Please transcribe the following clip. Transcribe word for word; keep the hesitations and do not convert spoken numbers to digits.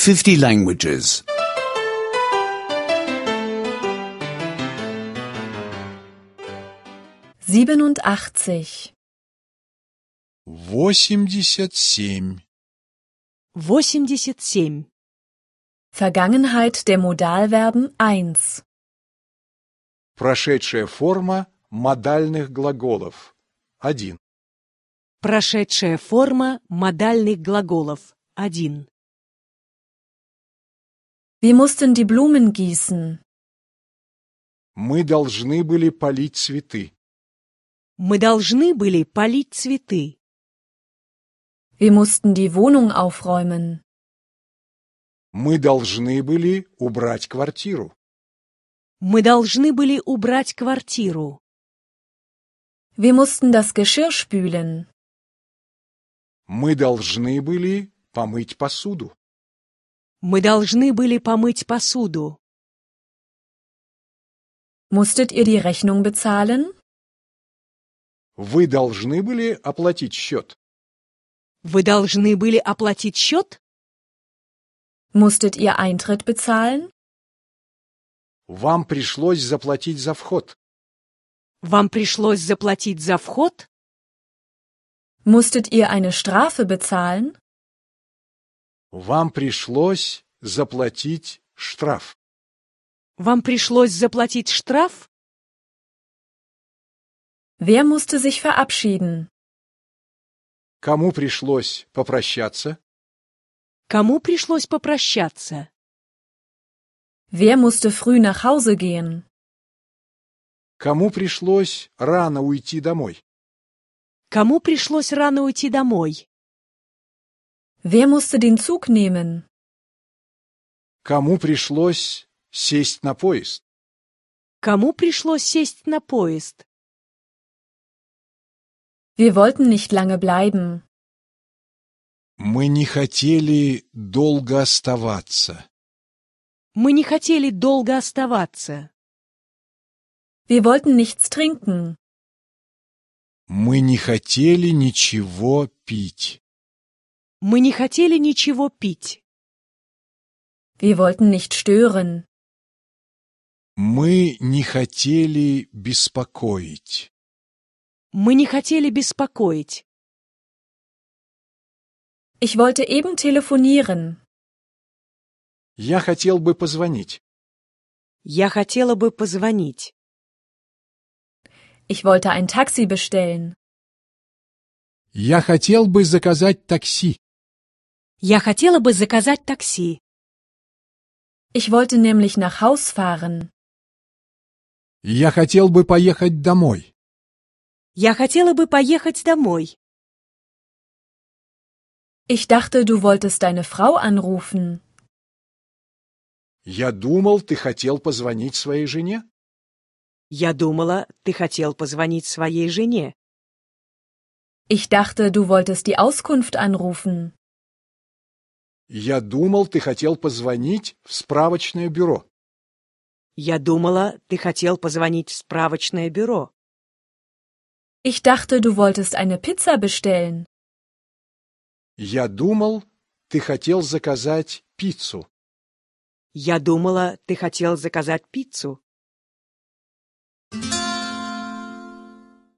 fifty languages. siebenundachtzig. восемьдесят семь. восемьдесят семь. Vergangenheit der Modalverben eins. Прошедшая форма модальных глаголов. один. Прошедшая форма модальных глаголов. один. Wir mussten die Blumen gießen. Мы должны были полить цветы. Мы должны были полить цветы. Wir mussten die Wohnung aufräumen. Мы должны были убрать квартиру. Мы должны были убрать квартиру. Wir mussten das Geschirr spülen. Мы должны были помыть посуду. Мы должны были помыть посуду. Musstet ihr die Rechnung bezahlen? Вы должны были оплатить счет. Вы должны были оплатить счет? Musstet ihr Eintritt bezahlen? Вам пришлось заплатить за вход. Вам пришлось заплатить за вход? Musstet ihr eine Strafe bezahlen? Вам пришлось заплатить штраф. Вам пришлось заплатить штраф? Wer musste sich verabschieden? Кому пришлось попрощаться? Кому пришлось попрощаться? Wer musste früh nach Hause gehen? Кому пришлось рано уйти домой? Кому пришлось рано уйти домой? Wer musste den Zug nehmen? Кому пришлось сесть на поезд? Кому пришлось сесть на поезд? Wir wollten nicht lange bleiben. Мы не хотели долго оставаться. Мы не хотели долго оставаться. Wir wollten nichts trinken. Мы не хотели ничего пить. Мы не хотели ничего пить. Wir wollten nicht stören. Мы не хотели беспокоить. Мы не хотели беспокоить. Ich wollte eben telefonieren. Я хотел бы позвонить. Я хотела бы позвонить. Ich wollte ein Taxi bestellen. Я хотел бы заказать такси. Я хотела бы заказать такси. Ich wollte nämlich nach Haus fahren. Я хотел бы поехать домой. Я хотела бы поехать домой. Ich dachte, du wolltest deine Frau anrufen. Я думал, ты хотел позвонить своей жене. Я думала, ты хотел позвонить своей жене. Ich dachte, du wolltest die Auskunft anrufen. Я думал, ты хотел позвонить в справочное бюро. Я думала, ты хотел позвонить в справочное бюро. Ich dachte, du wolltest eine Pizza bestellen. Я думал, ты хотел заказать пиццу. Я думала, ты хотел заказать пиццу.